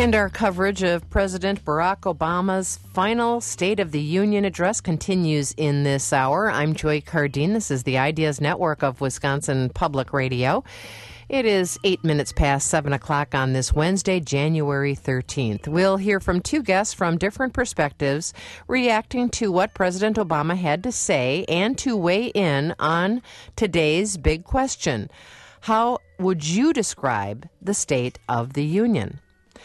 And our coverage of President Barack Obama's final State of the Union address continues in this hour. I'm Joy Cardine. This is the Ideas Network of Wisconsin Public Radio. It is 8 minutes past 7 o'clock on this Wednesday, January 13th. We'll hear from two guests from different perspectives reacting to what President Obama had to say and to weigh in on today's big question. How would you describe the State of the Union?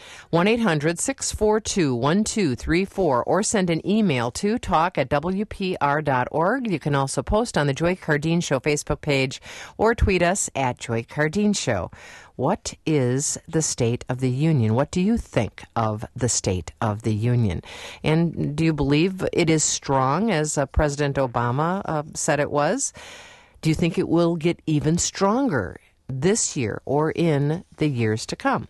1-800-642-1234 or send an email to talk@wpr.org. You can also post on the Joy Cardine Show Facebook page or tweet us at Joy Cardine Show. What is the State of the Union? What do you think of the State of the Union? And do you believe it is strong, as President Obama said it was? Do you think it will get even stronger this year or in the years to come?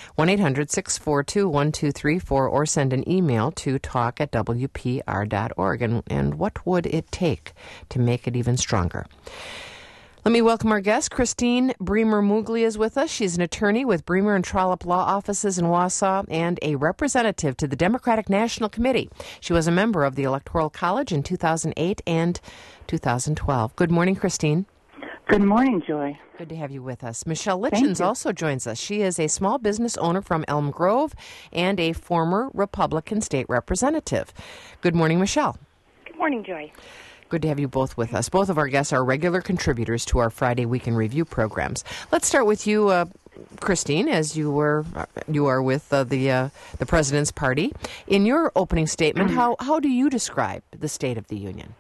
1-800-642-1234 or send an email to talk@wpr.org. And what would it take to make it even stronger? Let me welcome our guest. Christine Bremer-Muglia is with us. She's an attorney with Bremer and Trollope Law Offices in Wausau and a representative to the Democratic National Committee. She was a member of the Electoral College in 2008 and 2012. Good morning, Christine. Good morning, Joy. Good to have you with us. Michelle Litchens also joins us. She is a small business owner from Elm Grove and a former Republican state representative. Good morning, Michelle. Good morning, Joy. Good to have you both with us. Both of our guests are regular contributors to our Friday Week in Review programs. Let's start with you, Christine, as you are with the President's Party. In your opening statement, how do you describe the State of the Union?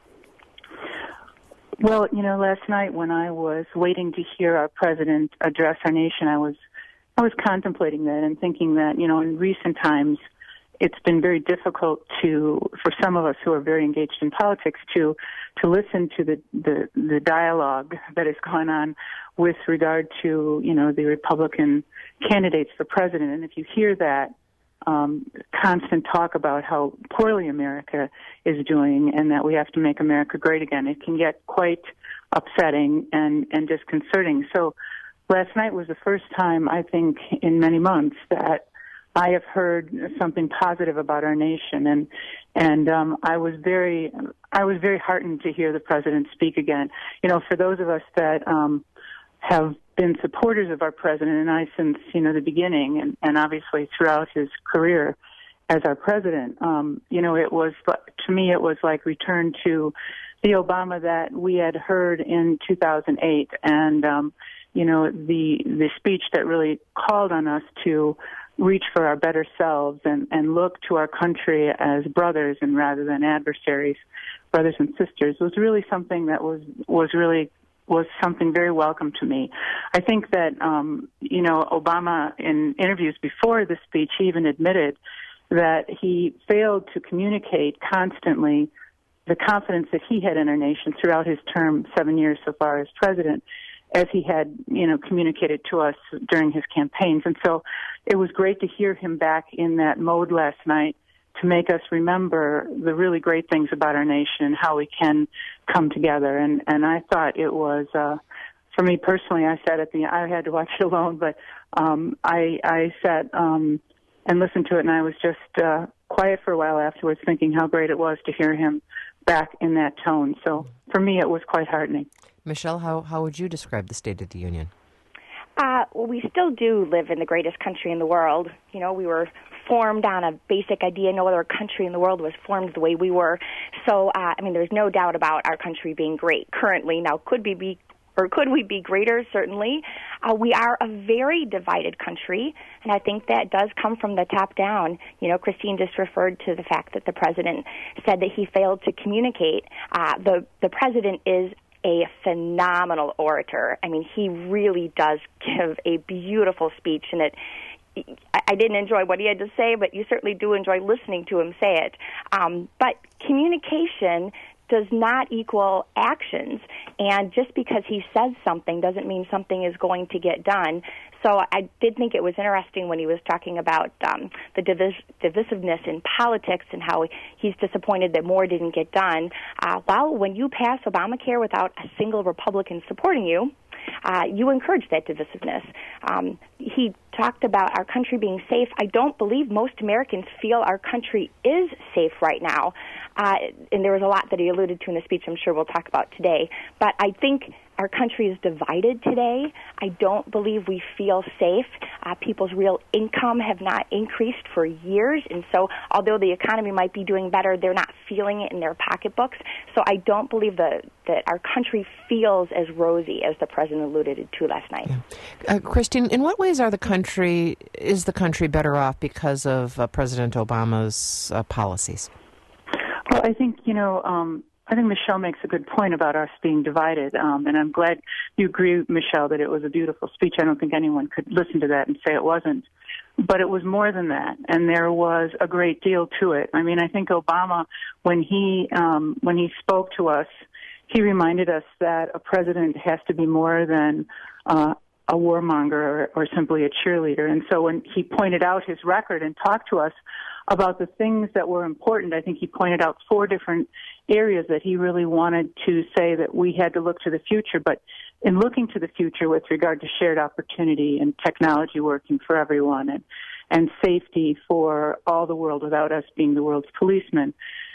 Well, last night when I was waiting to hear our president address our nation, I was contemplating that and thinking that, in recent times, it's been very difficult for some of us who are very engaged in politics to listen to the dialogue that has gone on with regard to, the Republican candidates for president. And if you hear that, constant talk about how poorly America is doing and that we have to make America great again, it can get quite upsetting and disconcerting. So last night was the first time, I think, in many months that I have heard something positive about our nation, and I was very heartened to hear the president speak again. For those of us that have been supporters of our president, and I since the beginning, and obviously throughout his career as our president, it was, to me, it was like return to the Obama that we had heard in 2008, and the speech that really called on us to reach for our better selves and look to our country as brothers and rather than adversaries, brothers and sisters, was really something that was something very welcome to me. I think that, Obama, in interviews before the speech, he even admitted that he failed to communicate constantly the confidence that he had in our nation throughout his term, 7 years so far as president, as he had, communicated to us during his campaigns. And so it was great to hear him back in that mode last night to make us remember the really great things about our nation and how we can come together. And I thought it was, for me personally, I had to watch it alone, but I sat and listened to it, and I was just quiet for a while afterwards, thinking how great it was to hear him back in that tone. So for me, it was quite heartening. Michelle, how would you describe the State of the Union? Well, we still do live in the greatest country in the world. We were formed on a basic idea. No other country in the world was formed the way we were. So, there's no doubt about our country being great currently. Now, could we be greater? Certainly. We are a very divided country, and I think that does come from the top down. Christine just referred to the fact that the president said that he failed to communicate. The president is a phenomenal orator. He really does give a beautiful speech, and I didn't enjoy what he had to say, but you certainly do enjoy listening to him say it. But communication does not equal actions, and just because he says something doesn't mean something is going to get done. So I did think it was interesting when he was talking about the divisiveness in politics and how he's disappointed that more didn't get done. Well, when you pass Obamacare without a single Republican supporting you, you encourage that divisiveness. He talked about our country being safe. I don't believe most Americans feel our country is safe right now. And there was a lot that he alluded to in the speech I'm sure we'll talk about today. But I think our country is divided today. I don't believe we feel safe. People's real income have not increased for years. And so although the economy might be doing better, they're not feeling it in their pocketbooks. So I don't believe that our country feels as rosy as the president alluded to last night. Yeah. Christine, in what ways is the country better off because of President Obama's policies? Well, I think, I think Michelle makes a good point about us being divided, and I'm glad you agree, Michelle, that it was a beautiful speech. I don't think anyone could listen to that and say it wasn't. But it was more than that, and there was a great deal to it. I mean, I think Obama, when he spoke to us, he reminded us that a president has to be more than a warmonger or simply a cheerleader. And so when he pointed out his record and talked to us about the things that were important, I think he pointed out 4 different areas that he really wanted to say that we had to look to the future. But in looking to the future with regard to shared opportunity and technology working for everyone and safety for all the world without us being the world's policemen.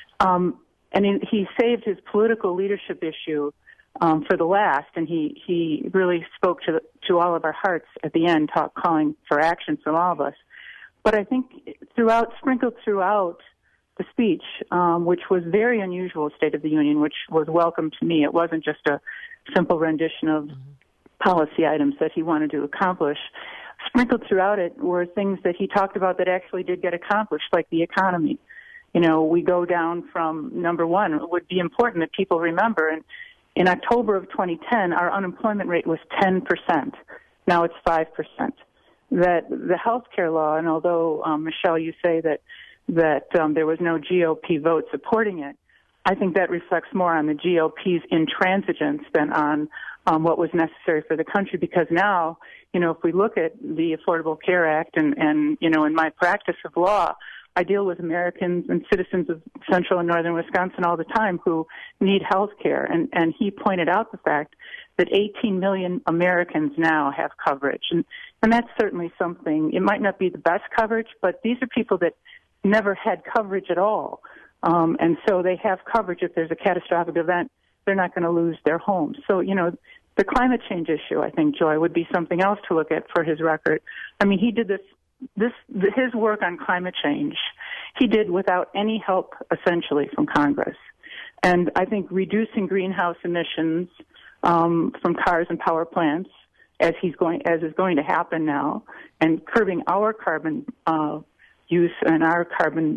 He saved his political leadership issue for the last, and he really spoke to all of our hearts at the end, calling for action from all of us. But I think sprinkled throughout the speech, which was very unusual, State of the Union, which was welcome to me. It wasn't just a simple rendition of policy items that he wanted to accomplish. Sprinkled throughout it were things that he talked about that actually did get accomplished, like the economy. We go down from number 1. It would be important that people remember. And in October of 2010, our unemployment rate was 10%. Now it's 5%. That the health care law, and although, Michelle, you say that there was no GOP vote supporting it, I think that reflects more on the GOP's intransigence than on what was necessary for the country. Because now, if we look at the Affordable Care Act and in my practice of law, I deal with Americans and citizens of central and northern Wisconsin all the time who need health care. And he pointed out the fact that 18 million Americans now have coverage. And that's certainly something. It might not be the best coverage, but these are people that never had coverage at all. And so they have coverage. If there's a catastrophic event, they're not going to lose their homes. So, the climate change issue, I think, Joy, would be something else to look at for his record. I mean, he did his work on climate change, he did without any help, essentially, from Congress. And I think reducing greenhouse emissions from cars and power plants, as is going to happen now, and curbing our carbon use and our carbon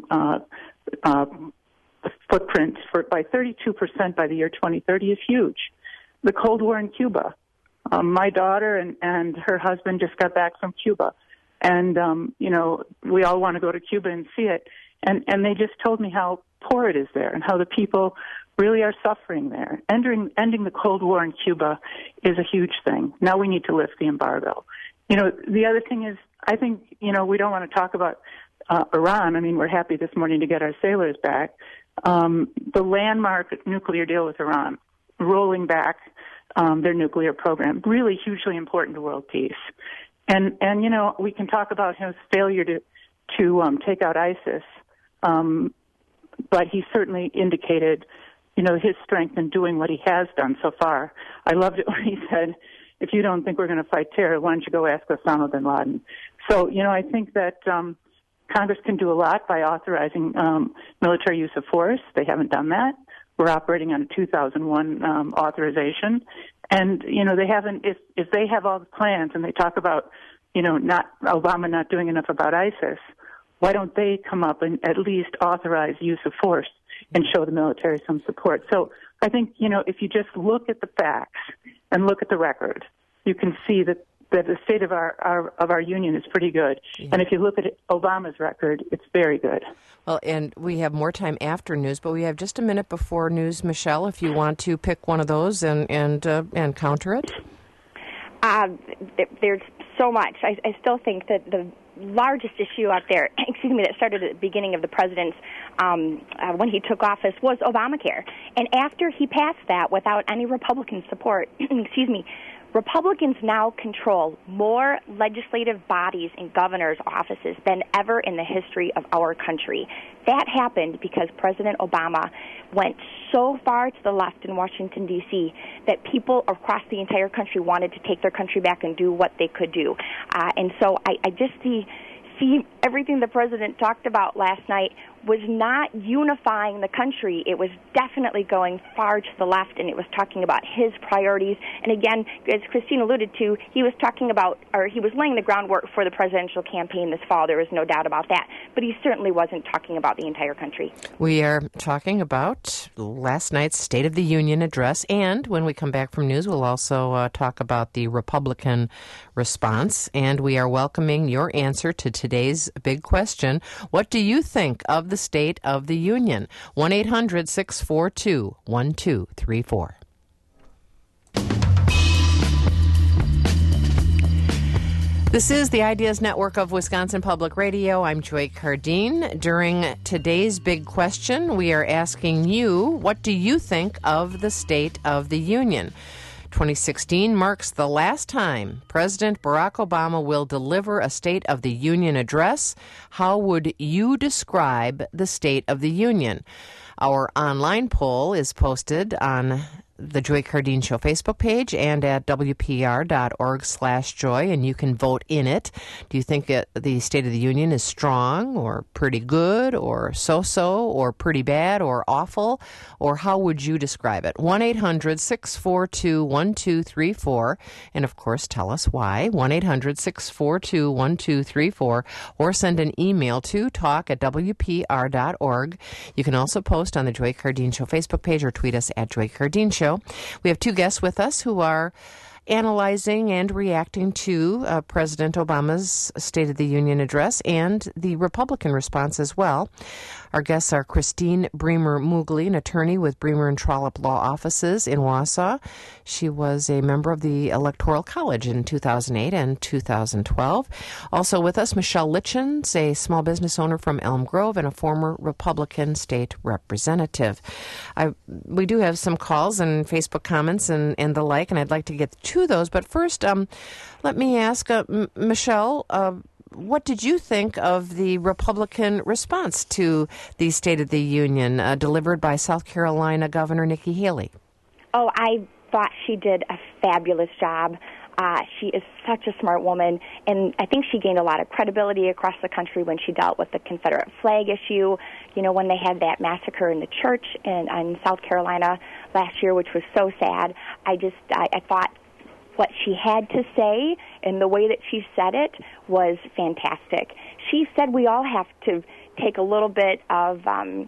footprint by 32% by the year 2030 is huge. The Cold War in Cuba. My daughter and her husband just got back from Cuba. And, we all want to go to Cuba and see it. And they just told me how poor it is there and how the people really are suffering there. Ending the Cold War in Cuba is a huge thing. Now we need to lift the embargo. The other thing is, I think, we don't want to talk about Iran. I mean, we're happy this morning to get our sailors back. The landmark nuclear deal with Iran, rolling back their nuclear program, really hugely important to world peace. And we can talk about his failure to take out ISIS, but he certainly indicated, his strength in doing what he has done so far. I loved it when he said, if you don't think we're going to fight terror, why don't you go ask Osama bin Laden? So, I think that Congress can do a lot by authorizing military use of force. They haven't done that. We're operating on a 2001 authorization. And, they haven't, if they have all the plans and they talk about, Obama not doing enough about ISIS, why don't they come up and at least authorize use of force and show the military some support? So I think, if you just look at the facts and look at the record, you can see that the state of our union is pretty good. Yeah. And if you look at Obama's record, it's very good. Well, and we have more time after news, but we have just a minute before news, Michelle, if you want to pick one of those and counter it. There's so much. I still think that the largest issue out there, that started at the beginning of the president's, when he took office, was Obamacare. And after he passed that without any Republican support, Republicans now control more legislative bodies and governor's offices than ever in the history of our country. That happened because President Obama went so far to the left in Washington, D.C., that people across the entire country wanted to take their country back and do what they could do. And so I just see everything the president talked about last night was not unifying the country. It was definitely going far to the left, and it was talking about his priorities. And again, as Christine alluded to, he was talking about, or he was laying the groundwork for the presidential campaign this fall. There was no doubt about that. But he certainly wasn't talking about the entire country. We are talking about last night's State of the Union address, and when we come back from news, we'll also talk about the Republican response. And we are welcoming your answer to today's big question. What do you think of the State of the Union? 1-800-642-1234. This is the Ideas Network of Wisconsin Public Radio. I'm Joy Cardine. During today's big question, we are asking you, what do you think of the State of the Union? 2016 marks the last time President Barack Obama will deliver a State of the Union address. How would you describe the State of the Union? Our online poll is posted on the Joy Cardine Show Facebook page and at WPR.org/joy, and you can vote in it. Do you think the State of the Union is strong or pretty good or so-so or pretty bad or awful? Or how would you describe it? 1-800-642-1234, and of course tell us why. 1-800-642-1234, or send an email to talk@WPR.org. You can also post on the Joy Cardine Show Facebook page or tweet us at Joy Cardine Show. We have two guests with us who are analyzing and reacting to President Obama's State of the Union address and the Republican response as well. Our guests are Christine Bremer-Muegli, an attorney with Bremer and Trollope Law Offices in Wausau. She was a member of the Electoral College in 2008 and 2012. Also with us, Michelle Litchens, a small business owner from Elm Grove and a former Republican state representative. We do have some calls and Facebook comments and the like, and I'd like to get to those. But first, let me ask Michelle, what did you think of the Republican response to the State of the Union delivered by South Carolina Governor Nikki Haley? Oh, I thought she did a fabulous job. She is such a smart woman, and I think she gained a lot of credibility across the country when she dealt with the Confederate flag issue. You know, when they had that massacre in the church in South Carolina last year, which was so sad. I thought what she had to say and the way that she said it was fantastic. She said we all have to take a little bit of,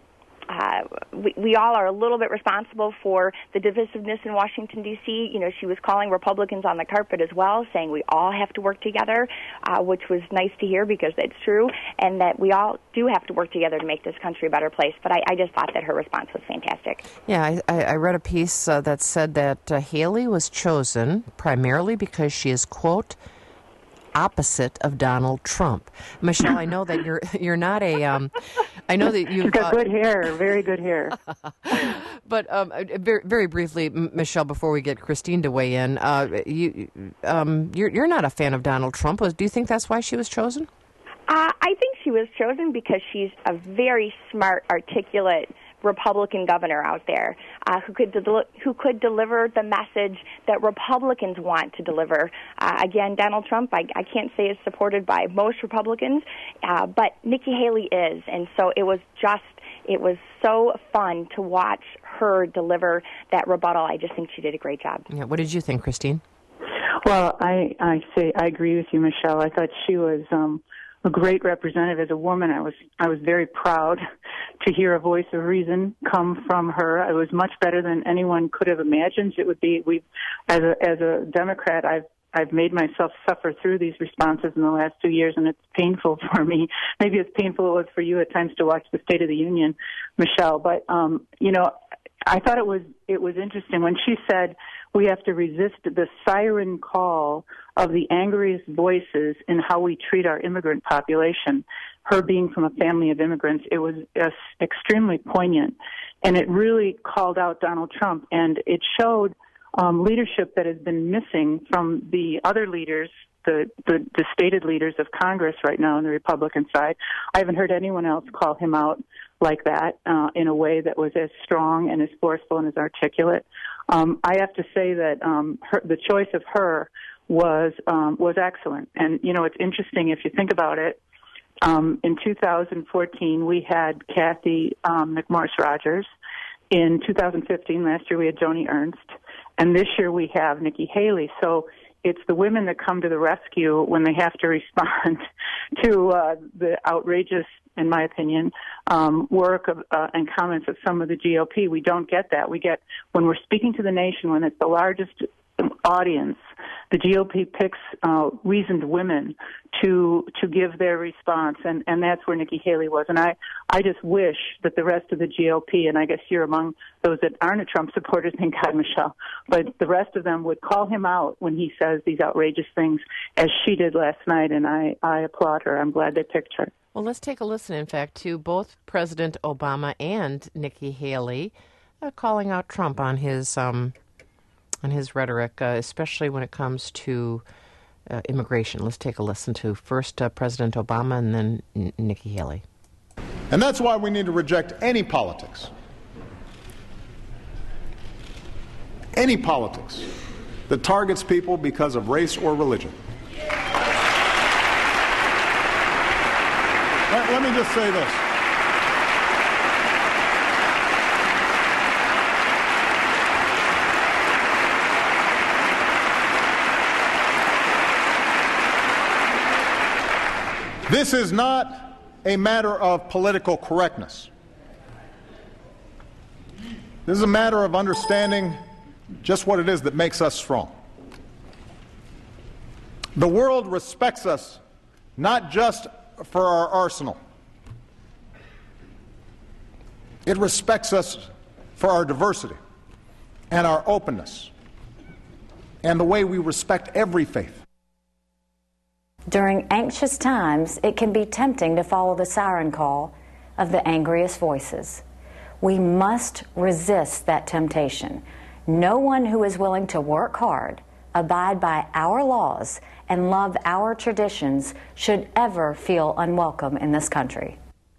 we all are a little bit responsible for the divisiveness in Washington, D.C. You know, she was calling Republicans on the carpet as well, saying we all have to work together, which was nice to hear because it's true, and that we all do have to work together to make this country a better place. But I just thought that her response was fantastic. Yeah, I read a piece that said that Haley was chosen primarily because she is, quote, opposite of Donald Trump. Michelle, I know that you're not a. I know that you've got good hair, very good hair. But very, very briefly, Michelle, before we get Christine to weigh in, you're not a fan of Donald Trump. Do you think that's why she was chosen? I think she was chosen because she's a very smart, articulate Republican governor out there who could deliver the message that Republicans want to deliver. Again, Donald Trump, I can't say is supported by most Republicans, but Nikki Haley is, and so it was so fun to watch her deliver that rebuttal. I just think she did a great job. Yeah. What did you think, Christine? Well, I agree with you, Michelle. I thought she was a great representative. As a woman, I was very proud to hear a voice of reason come from her. It was much better than anyone could have imagined it would be. As a Democrat, I've made myself suffer through these responses in the last 2 years, and it's painful for me. Maybe as painful it was for you at times to watch the State of the Union, Michelle. But I thought it was interesting when she said we have to resist the siren call of the angriest voices in how we treat our immigrant population. Her being from a family of immigrants, it was extremely poignant, and it really called out Donald Trump, and it showed leadership that has been missing from the other leaders, the stated leaders of Congress right now on the Republican side. I haven't heard anyone else call him out like that in a way that was as strong and as forceful and as articulate. I have to say that the choice of her was excellent. And, you know, it's interesting if you think about it. In 2014, we had Kathy McMorris Rogers. In 2015, last year, we had Joni Ernst. And this year we have Nikki Haley. So it's the women that come to the rescue when they have to respond to the outrageous, in my opinion, work of, and comments of some of the GOP. We don't get that. We get, when we're speaking to the nation, when it's the largest audience, the GOP picks reasoned women to give their response, and that's where Nikki Haley was. And I just wish that the rest of the GOP, and I guess you're among those that aren't a Trump supporter, thank God, Michelle, but the rest of them would call him out when he says these outrageous things, as she did last night, and I applaud her. I'm glad they picked her. Well, let's take a listen, in fact, to both President Obama and Nikki Haley calling out Trump on his rhetoric, especially when it comes to immigration. Let's take a listen to first President Obama and then Nikki Haley. And that's why we need to reject any politics that targets people because of race or religion. Let me just say this. This is not a matter of political correctness. This is a matter of understanding just what it is that makes us strong. The world respects us not just for our arsenal. It respects us for our diversity and our openness and the way we respect every faith. During anxious times, it can be tempting to follow the siren call of the angriest voices. We must resist that temptation. No one who is willing to work hard, abide by our laws, and love our traditions should ever feel unwelcome in this country.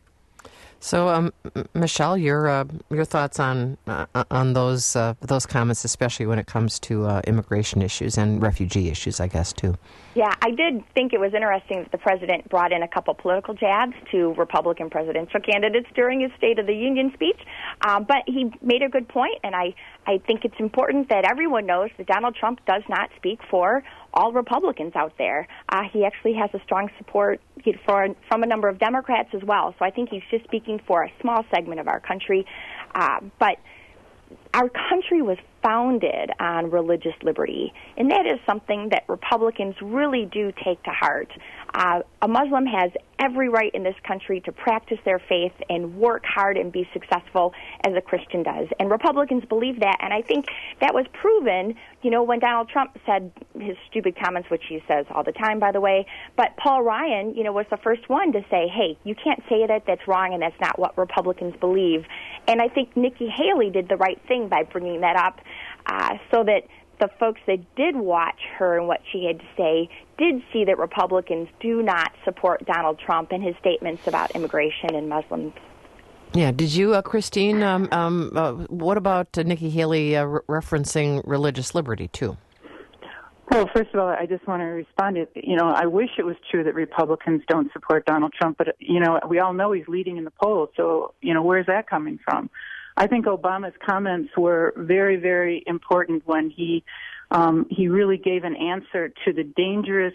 So, Michelle, your thoughts on those comments, especially when it comes to immigration issues and refugee issues, I guess, too. Yeah, I did think it was interesting that the president brought in a couple political jabs to Republican presidential candidates during his State of the Union speech, but he made a good point, and I think it's important that everyone knows that Donald Trump does not speak for all Republicans out there. He actually has a strong support from a number of Democrats as well, so I think he's just speaking for a small segment of our country, but our country was founded on religious liberty, and that is something that Republicans really do take to heart. A Muslim has every right in this country to practice their faith and work hard and be successful as a Christian does. And Republicans believe that, and I think that was proven, when Donald Trump said his stupid comments, which he says all the time, by the way. But Paul Ryan, was the first one to say, hey, you can't say that, that's wrong, and that's not what Republicans believe. And I think Nikki Haley did the right thing by bringing that up so that the folks that did watch her and what she had to say did see that Republicans do not support Donald Trump and his statements about immigration and Muslims. Yeah. Did you, Christine, what about Nikki Haley referencing religious liberty, too? Well, first of all, I just want to respond to, I wish it was true that Republicans don't support Donald Trump, but, we all know he's leading in the polls, so, where's that coming from? I think Obama's comments were very, very important when he really gave an answer to the dangerous,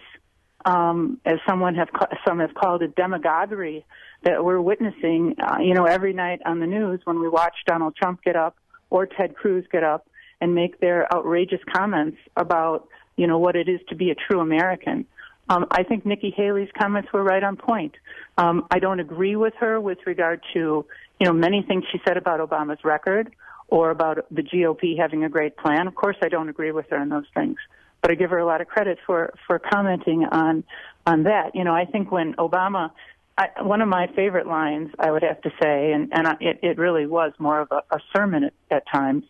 as some have called it, demagoguery that we're witnessing, every night on the news when we watch Donald Trump get up or Ted Cruz get up and make their outrageous comments about, what it is to be a true American. I think Nikki Haley's comments were right on point. I don't agree with her with regard to, many things she said about Obama's record or about the GOP having a great plan. Of course, I don't agree with her on those things, but I give her a lot of credit for commenting on that. I think when Obama, one of my favorite lines, I would have to say, and it really was more of a sermon at times,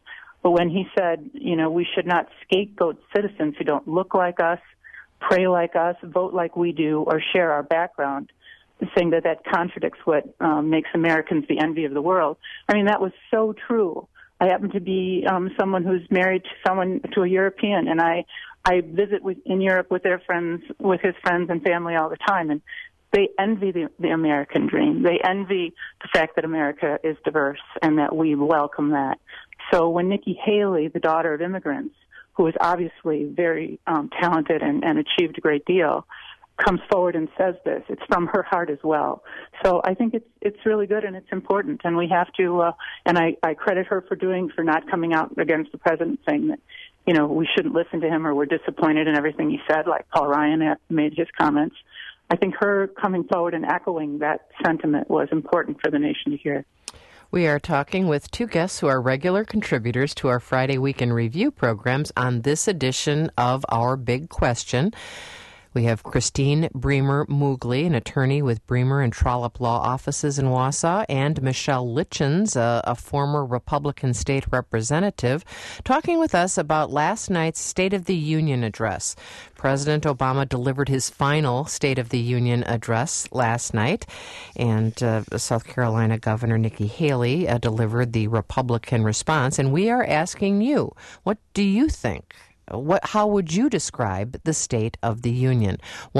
But when he said, we should not scapegoat citizens who don't look like us, pray like us, vote like we do, or share our background, saying that contradicts what makes Americans the envy of the world. I mean, that was so true. I happen to be someone who's married to a European, and I visit in Europe with his friends and family all the time, and they envy the American dream. They envy the fact that America is diverse and that we welcome that. So when Nikki Haley, the daughter of immigrants, who is obviously very talented and achieved a great deal, comes forward and says this, it's from her heart as well. So I think it's really good and it's important, and we have to. And I credit her for not coming out against the president, saying that we shouldn't listen to him or we're disappointed in everything he said, like Paul Ryan made his comments. I think her coming forward and echoing that sentiment was important for the nation to hear. We are talking with two guests who are regular contributors to our Friday Week in Review programs on this edition of Our Big Question. We have Christine Bremer-Moogly, an attorney with Bremer and Trollope Law Offices in Wausau, and Michelle Litchens, a former Republican state representative, talking with us about last night's State of the Union address. President Obama delivered his final State of the Union address last night, and South Carolina Governor Nikki Haley delivered the Republican response. And we are asking you, what do you think? How would you describe the State of the Union?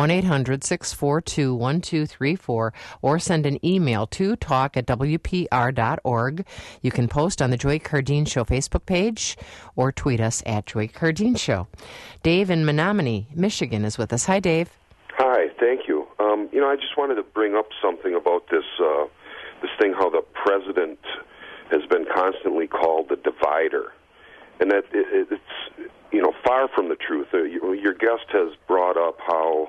1-800-642-1234, or send an email to talk@wpr.org. You can post on the Joy Cardeen Show Facebook page or tweet us at Joy Cardeen Show. Dave in Menominee, Michigan is with us. Hi, Dave. Hi, thank you. I just wanted to bring up something about this thing, how the president has been constantly called the divider, and that it's far from the truth. Your guest has brought up how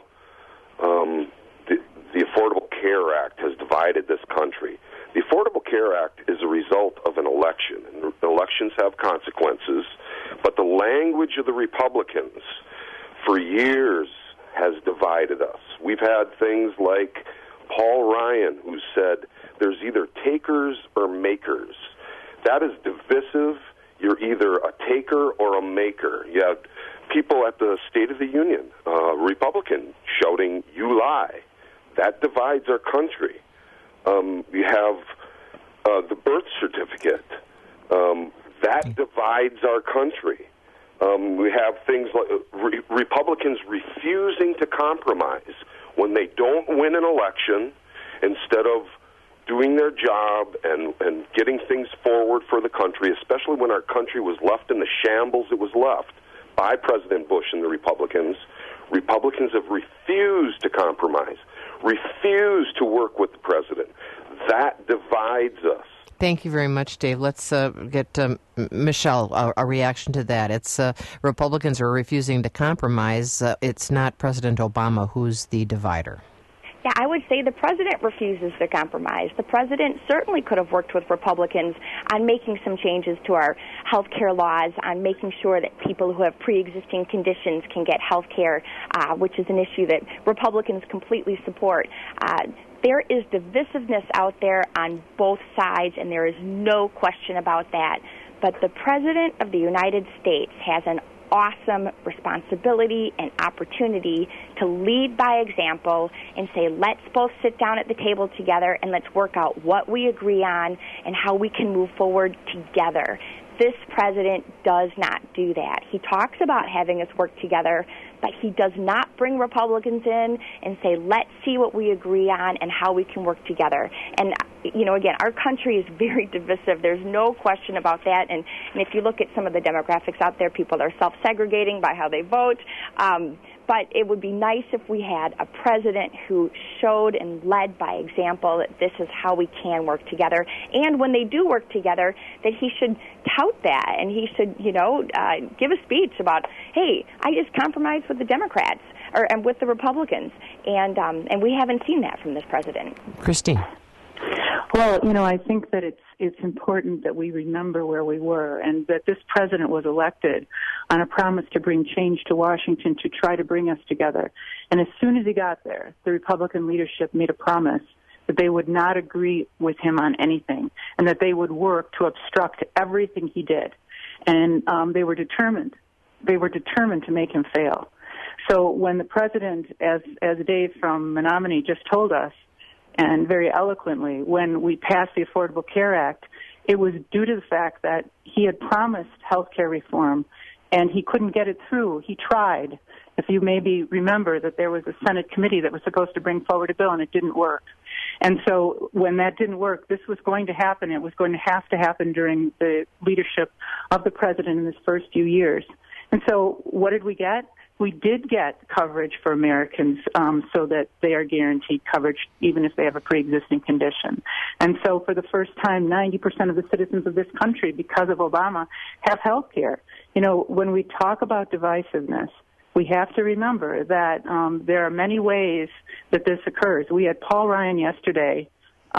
the Affordable Care Act has divided this country. The Affordable Care Act is a result of an election, and elections have consequences, but the language of the Republicans for years has divided us. We've had things like Paul Ryan, who said there's either takers or makers. That is divisive. You're either a taker or a maker. You have people at the State of the Union, Republican, shouting, "You lie." That divides our country. You have the birth certificate. That divides our country. We have things like Republicans refusing to compromise when they don't win an election. Instead of doing their job and getting things forward for the country, especially when our country was left in the shambles it was left by President Bush and the Republicans. Republicans have refused to compromise, refused to work with the president. That divides us. Thank you very much, Dave. Let's get Michelle a reaction to that. It's Republicans are refusing to compromise. It's not President Obama who's the divider. Yeah, I would say the president refuses to compromise. The president certainly could have worked with Republicans on making some changes to our health care laws, on making sure that people who have pre-existing conditions can get health care, which is an issue that Republicans completely support. There is divisiveness out there on both sides, and there is no question about that. But the President of the United States has an awesome responsibility and opportunity to lead by example and say, let's both sit down at the table together and let's work out what we agree on and how we can move forward together. This president does not do that. He talks about having us work together, but he does not bring Republicans in and say, let's see what we agree on and how we can work together. And, again, our country is very divisive. There's no question about that. And if you look at some of the demographics out there, people are self-segregating by how they vote. But it would be nice if we had a president who showed and led by example that this is how we can work together. And when they do work together, that he should tout that, and he should, give a speech about, hey, I just compromised with the Democrats and with the Republicans. And we haven't seen that from this president. Christine. Well, I think that it's important that we remember where we were and that this president was elected on a promise to bring change to Washington to try to bring us together. And as soon as he got there, the Republican leadership made a promise that they would not agree with him on anything and that they would work to obstruct everything he did. and they were determined. They were determined to make him fail. So when the president, as Dave from Menominee just told us, and very eloquently, when we passed the Affordable Care Act, it was due to the fact that he had promised health care reform, and he couldn't get it through. He tried. If you maybe remember that there was a Senate committee that was supposed to bring forward a bill, and it didn't work. And so when that didn't work, this was going to happen. It was going to have to happen during the leadership of the president in his first few years. And so what did we get? We did get coverage for Americans so that they are guaranteed coverage even if they have a pre-existing condition. And so for the first time, 90% of the citizens of this country, because of Obama, have health care. You know, when we talk about divisiveness, we have to remember that there are many ways that this occurs. We had Paul Ryan yesterday,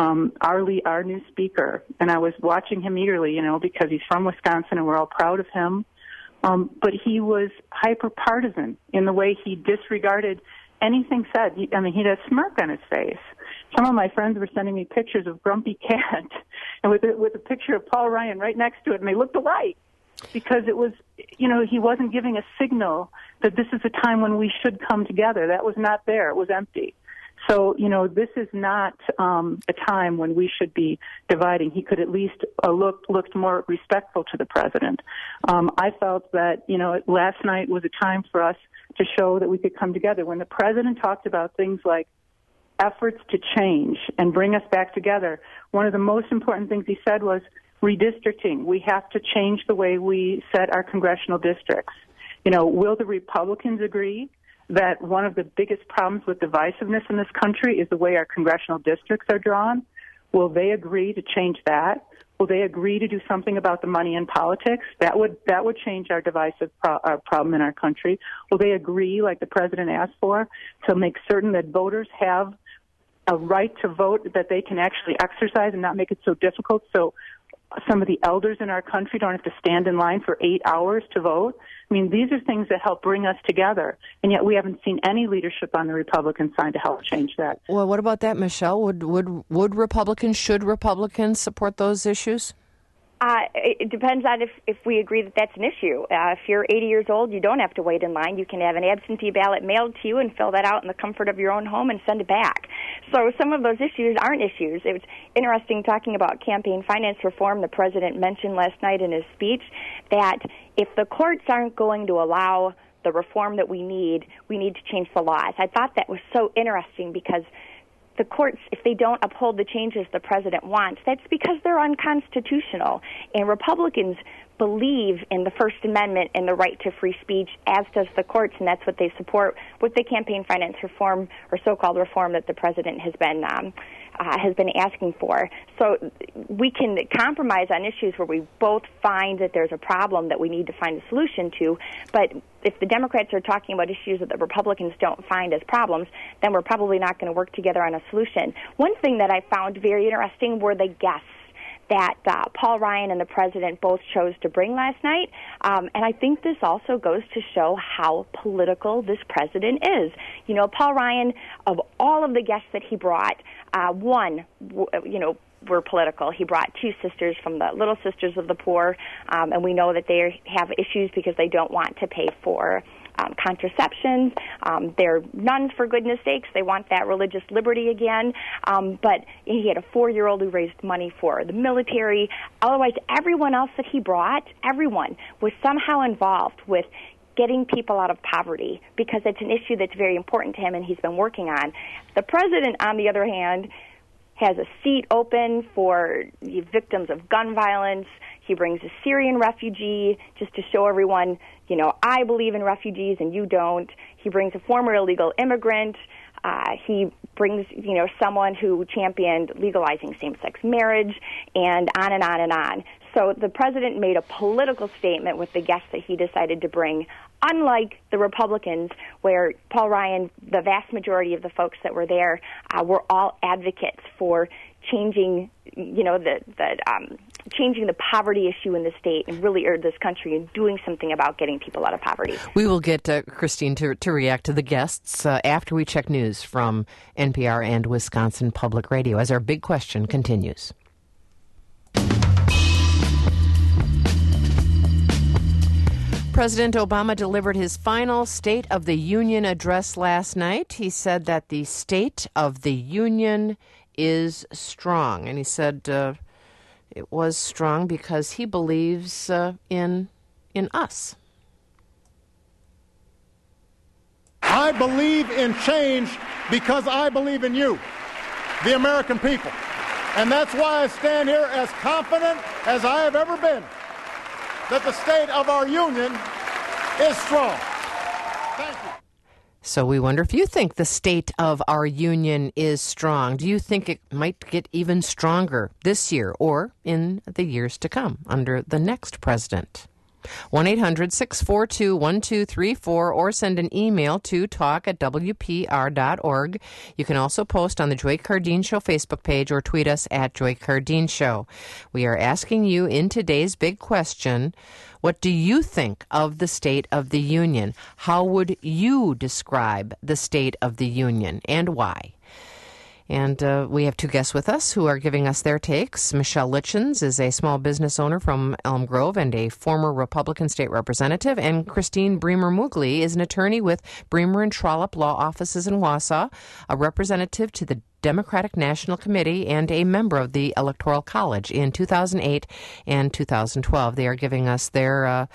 our new speaker, and I was watching him eagerly, you know, because he's from Wisconsin and we're all proud of him. But he was hyper-partisan in the way he disregarded anything said. I mean, he had a smirk on his face. Some of my friends were sending me pictures of Grumpy Cat and with a picture of Paul Ryan right next to it, and they looked alike because it was, you know, he wasn't giving a signal that this is a time when we should come together. That was not there. It was empty. So, you know, this is not a time when we should be dividing. He could at least looked more respectful to the president. I felt that, you know, last night was a time for us to show that we could come together. When the president talked about things like efforts to change and bring us back together, one of the most important things he said was redistricting. We have to change the way we set our congressional districts. You know, will the Republicans agree that one of the biggest problems with divisiveness in this country is the way our congressional districts are drawn? Will they agree to change that? Will they agree to do something about the money in politics? That would change our divisive problem in our country. Will they agree, like the president asked for, to make certain that voters have a right to vote that they can actually exercise and not make it so difficult so some of the elders in our country don't have to stand in line for 8 hours to vote? I mean, these are things that help bring us together, and yet we haven't seen any leadership on the Republican side to help change that. Well, what about that, Michelle? Would Republicans, should Republicans support those issues? It depends on if we agree that that's an issue. If you're 80 years old, you don't have to wait in line. You can have an absentee ballot mailed to you and fill that out in the comfort of your own home and send it back. So some of those issues aren't issues. It was interesting talking about campaign finance reform. The president mentioned last night in his speech that if the courts aren't going to allow the reform that we need to change the laws. I thought that was so interesting because the courts, if they don't uphold the changes the president wants, that's because they're unconstitutional. And Republicans believe in the First Amendment and the right to free speech, as does the courts, and that's what they support with the campaign finance reform or so-called reform that the president has been asking for. So we can compromise on issues where we both find that there's a problem that we need to find a solution to, but if the Democrats are talking about issues that the Republicans don't find as problems, then we're probably not going to work together on a solution. One thing that I found very interesting were the guests that Paul Ryan and the president both chose to bring last night. And I think this also goes to show how political this president is. You know, Paul Ryan, of all of the guests that he brought, were political. He brought two sisters from the Little Sisters of the Poor, and we know that they have issues because they don't want to pay for contraceptions. They're nuns, for goodness sakes. They want that religious liberty again. But he had a 4-year-old who raised money for the military. Otherwise, everyone else that he brought, everyone was somehow involved with getting people out of poverty because it's an issue that's very important to him and he's been working on. The president, on the other hand, has a seat open for the victims of gun violence. He brings a Syrian refugee just to show everyone, you know, I believe in refugees and you don't. He brings a former illegal immigrant. He brings, you know, someone who championed legalizing same-sex marriage, and on and on and on. So the president made a political statement with the guests that he decided to bring, unlike the Republicans, where Paul Ryan, the vast majority of the folks that were there, were all advocates for changing, you know, changing the poverty issue in the state and really, or this country, and doing something about getting people out of poverty. We will get Christine to react to the guests after we check news from NPR and Wisconsin Public Radio as our big question continues. President Obama delivered his final State of the Union address last night. He said that the State of the Union is strong. And he said it was strong because he believes in us. I believe in change because I believe in you, the American people. And that's why I stand here as confident as I have ever been that the state of our union is strong. Thank you. So we wonder if you think the state of our union is strong. Do you think it might get even stronger this year or in the years to come under the next president? 1-800-642-1234 or send an email to talk@wpr.org. You can also post on the Joy Cardeen Show Facebook page or tweet us at Joy Cardeen Show. We are asking you in today's big question, what do you think of the State of the Union? How would you describe the State of the Union and why? And we have two guests with us who are giving us their takes. Michelle Litchens is a small business owner from Elm Grove and a former Republican state representative. And Christine Bremer-Mugli is an attorney with Bremer and Trollope Law Offices in Wausau, a representative to the Democratic National Committee, and a member of the Electoral College in 2008 and 2012. They are giving us their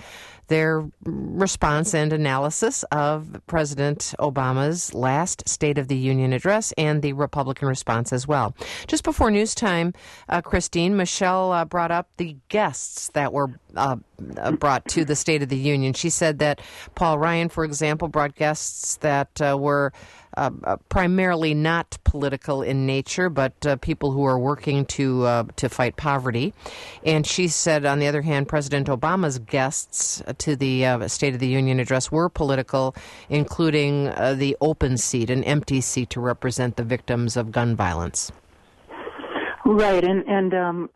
response and analysis of President Obama's last State of the Union address and the Republican response as well. Just before news time, Christine, Michelle brought up the guests that were brought to the State of the Union. She said that Paul Ryan, for example, brought guests that were primarily not political in nature, but people who are working to fight poverty. And she said, on the other hand, President Obama's guests to the State of the Union address were political, including the open seat, an empty seat to represent the victims of gun violence. Right, and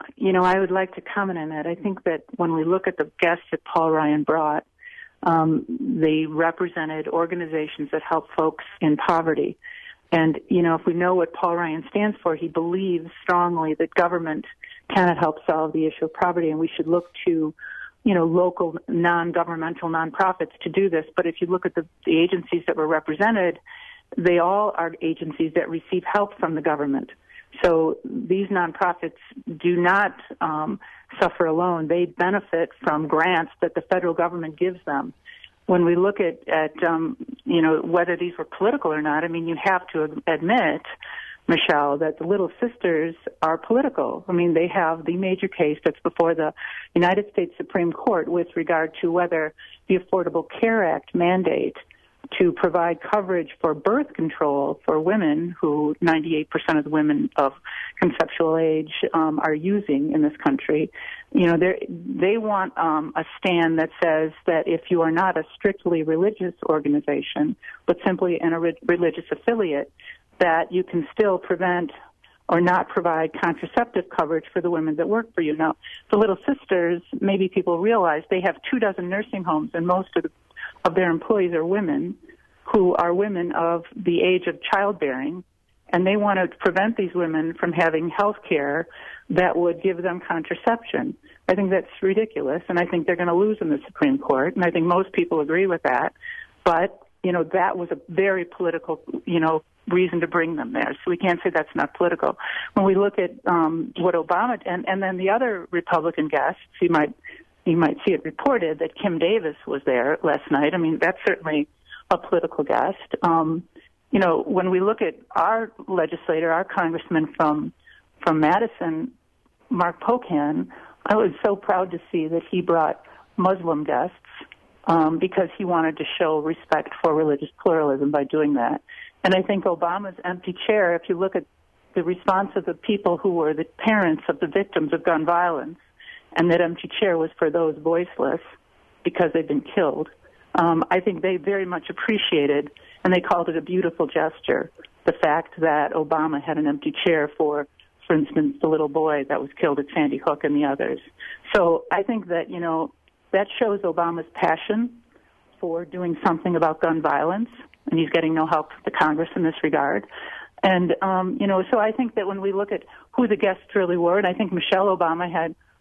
I would like to comment on that. I think that when we look at the guests that Paul Ryan brought, they represented organizations that help folks in poverty. And, if we know what Paul Ryan stands for, he believes strongly that government cannot help solve the issue of poverty, and we should look to, local non-governmental nonprofits to do this. But if you look at the agencies that were represented, they all are agencies that receive help from the government. So these nonprofits do not suffer alone. They benefit from grants that the federal government gives them. When we look at whether these were political or not, you have to admit, Michelle, that the Little Sisters are political. They have the major case that's before the United States Supreme Court with regard to whether the Affordable Care Act mandate to provide coverage for birth control for women who 98% of the women of conceptual age are using in this country. They want a stand that says that if you are not a strictly religious organization, but simply a religious affiliate, that you can still prevent or not provide contraceptive coverage for the women that work for you. Now, the Little Sisters, maybe people realize they have 24 nursing homes, and most of their employees are women who are women of the age of childbearing, and they want to prevent these women from having health care that would give them contraception. I think that's ridiculous, and I think they're going to lose in the Supreme Court, and I think most people agree with that. But, that was a very political, reason to bring them there. So we can't say that's not political. When we look at what Obama, and then the other Republican guests, you might see it reported that Kim Davis was there last night. That's certainly a political guest. When we look at our legislator, our congressman from Madison, Mark Pocan, I was so proud to see that he brought Muslim guests because he wanted to show respect for religious pluralism by doing that. And I think Obama's empty chair, if you look at the response of the people who were the parents of the victims of gun violence, and that empty chair was for those voiceless because they've been killed, I think they very much appreciated, and they called it a beautiful gesture, the fact that Obama had an empty chair for instance, the little boy that was killed at Sandy Hook and the others. So I think that, that shows Obama's passion for doing something about gun violence, and he's getting no help from the Congress in this regard. And, so I think that when we look at who the guests really were, and I think Michelle Obama had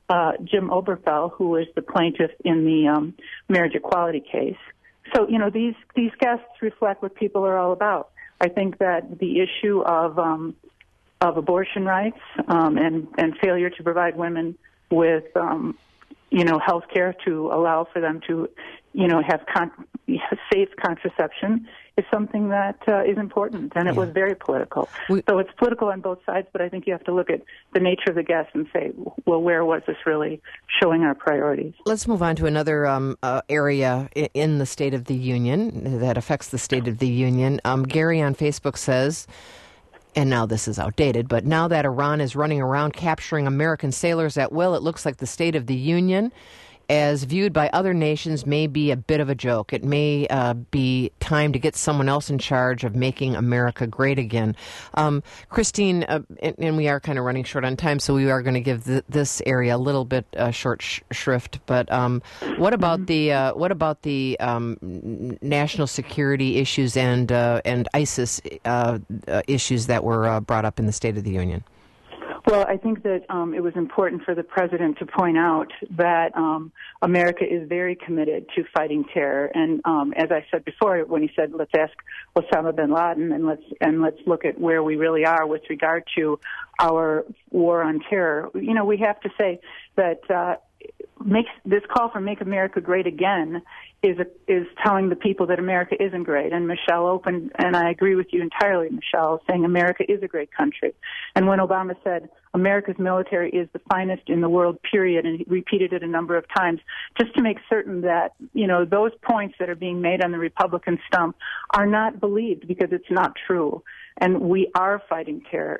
Jim Oberfell, who was the plaintiff in the marriage equality case. So, these guests reflect what people are all about. I think that the issue of abortion rights and failure to provide women with health care to allow for them to have safe contraception is something that is important, and it was very political. So it's political on both sides, but I think you have to look at the nature of the guests and say, well, where was this really showing our priorities? Let's move on to another area in the State of the Union that affects the State of the Union. Gary on Facebook says, and now this is outdated, but now that Iran is running around capturing American sailors at will, it looks like the State of the Union, as viewed by other nations, may be a bit of a joke. It may be time to get someone else in charge of making America great again. Christine, and we are kind of running short on time, so we are going to give this area a little bit short shrift. But what about the national security issues and ISIS issues that were brought up in the State of the Union? Well, I think that it was important for the president to point out that America is very committed to fighting terror. And as I said before, when he said, "Let's ask Osama bin Laden and let's look at where we really are with regard to our war on terror," we have to say that this call for "Make America Great Again" is telling the people that America isn't great. And Michelle opened, and I agree with you entirely, Michelle, saying America is a great country. And when Obama said America's military is the finest in the world, period, and he repeated it a number of times, just to make certain that, those points that are being made on the Republican stump are not believed, because it's not true. And we are fighting terror.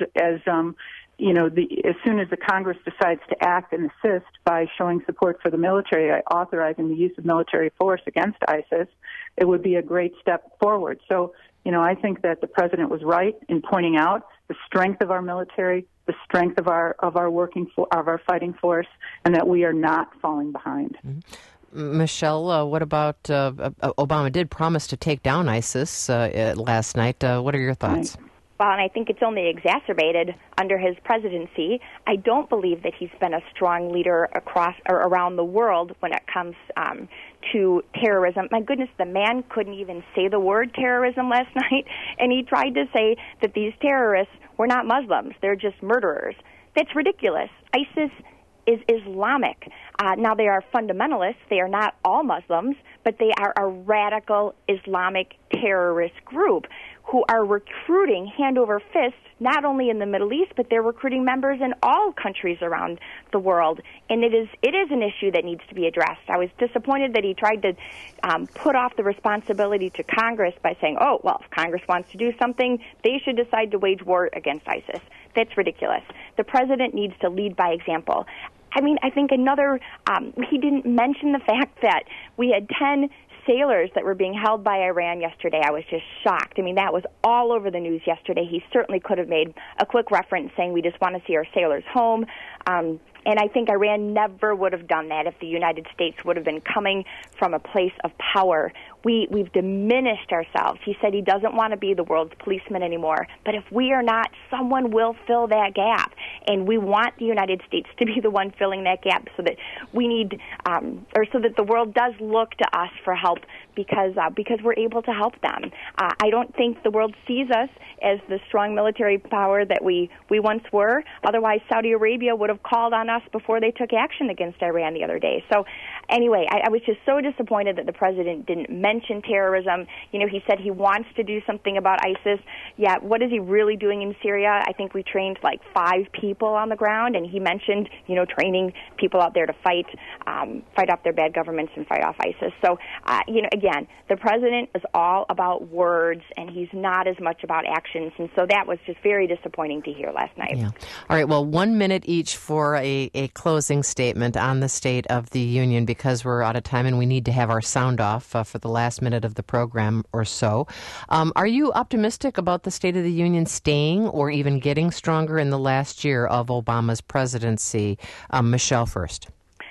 As soon as the Congress decides to act and assist by showing support for the military, authorizing the use of military force against ISIS, it would be a great step forward. So, I think that the president was right in pointing out the strength of our military, the strength of our fighting force, and that we are not falling behind. Mm-hmm. Michelle, what about Obama did promise to take down ISIS last night. What are your thoughts? Right. Well, and I think it's only exacerbated under his presidency. I don't believe that he's been a strong leader across or around the world when it comes to terrorism. My goodness, the man couldn't even say the word terrorism last night, and he tried to say that these terrorists were not Muslims. They're just murderers. That's ridiculous. ISIS is Islamic. Now, they are fundamentalists. They are not all Muslims, but they are a radical Islamic terrorist group who are recruiting hand over fist, not only in the Middle East, but they're recruiting members in all countries around the world. And it is an issue that needs to be addressed. I was disappointed that he tried to put off the responsibility to Congress by saying, oh, well, if Congress wants to do something, they should decide to wage war against ISIS. That's ridiculous. The president needs to lead by example. I mean, I think he didn't mention the fact that we had 10 sailors that were being held by Iran yesterday. I was just shocked. I mean, that was all over the news yesterday. He certainly could have made a quick reference saying we just want to see our sailors home. And I think Iran never would have done that if the United States would have been coming from a place of power. We've diminished ourselves. He said he doesn't want to be the world's policeman anymore. But if we are not, someone will fill that gap. And we want the United States to be the one filling that gap so that we need, so that the world does look to us for help because we're able to help them. I don't think the world sees us as the strong military power that we once were. Otherwise, Saudi Arabia would have called on us before they took action against Iran the other day. So anyway, I was just so disappointed that the president didn't mention terrorism. He said he wants to do something about ISIS. Yeah, what is he really doing in Syria? I think we trained like 5 people on the ground, and he mentioned, training people out there to fight off their bad governments and fight off ISIS. So, again, the president is all about words, and he's not as much about actions. And so that was just very disappointing to hear last night. Yeah. All right, well, 1 minute each for a closing statement on the State of the Union, because we're out of time and we need to have our sound off for the last minute of the program or so. Are you optimistic about the State of the Union staying or even getting stronger in the last year of Obama's presidency? Michelle first.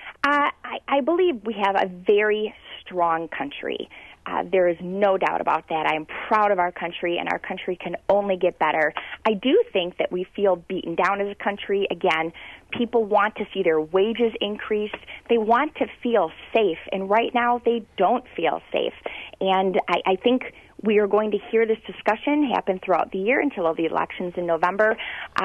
I believe we have a very strong country. There is no doubt about that. I am proud of our country, and our country can only get better. I do think that we feel beaten down as a country, again, People want to see their wages increased. They want to feel safe, and right now they don't feel safe. And I think we are going to hear this discussion happen throughout the year until the elections in November,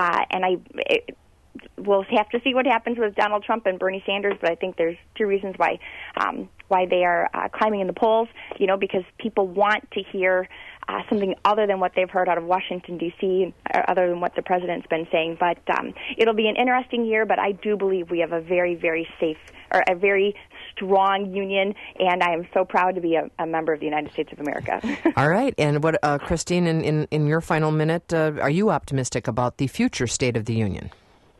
we'll have to see what happens with Donald Trump and Bernie Sanders, but I think there's two reasons why they are climbing in the polls, because people want to hear something other than what they've heard out of Washington, D.C., other than what the president's been saying. But it'll be an interesting year, but I do believe we have a very, very safe, or a very strong union, and I am so proud to be a member of the United States of America. All right. And what, Christine, in your final minute, are you optimistic about the future State of the Union?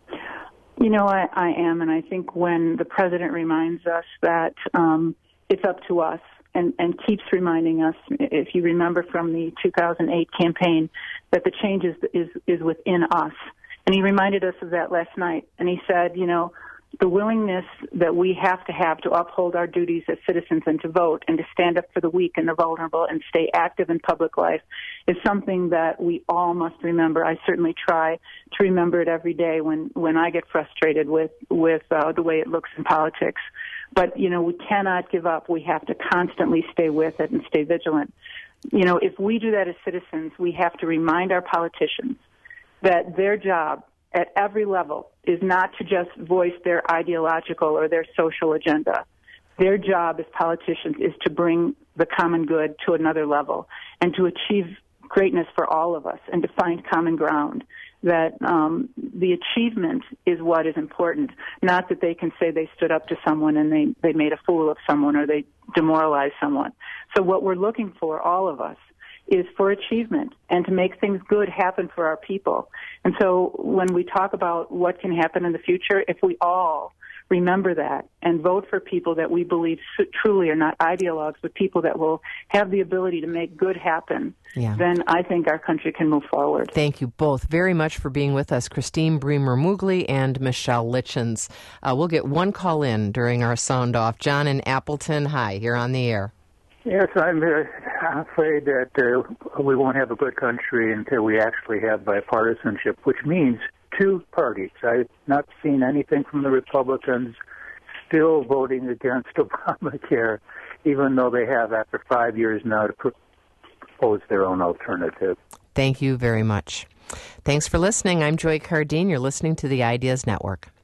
I am, and I think when the president reminds us that it's up to us and keeps reminding us, if you remember from the 2008 campaign, that the change is within us. And he reminded us of that last night. And he said, the willingness that we have to uphold our duties as citizens and to vote and to stand up for the weak and the vulnerable and stay active in public life is something that we all must remember. I certainly try to remember it every day when I get frustrated with the way it looks in politics. But, we cannot give up. We have to constantly stay with it and stay vigilant. If we do that as citizens, we have to remind our politicians that their job at every level is not to just voice their ideological or their social agenda. Their job as politicians is to bring the common good to another level and to achieve greatness for all of us and to find common ground. That the achievement is what is important, not that they can say they stood up to someone and they made a fool of someone or they demoralized someone. So what we're looking for, all of us, is for achievement and to make things good happen for our people. And so when we talk about what can happen in the future, if we all remember that and vote for people that we believe truly are not ideologues, but people that will have the ability to make good happen, then I think our country can move forward. Thank you both very much for being with us, Christine Bremer-Moogly and Michelle Litchens. We'll get one call in during our sound off. John in Appleton, hi, you're on the air. Yes, I'm afraid that we won't have a good country until we actually have bipartisanship, which means two parties. I've not seen anything from the Republicans still voting against Obamacare, even though they have, after 5 years now, to propose their own alternative. Thank you very much. Thanks for listening. I'm Joy Cardine. You're listening to the Ideas Network.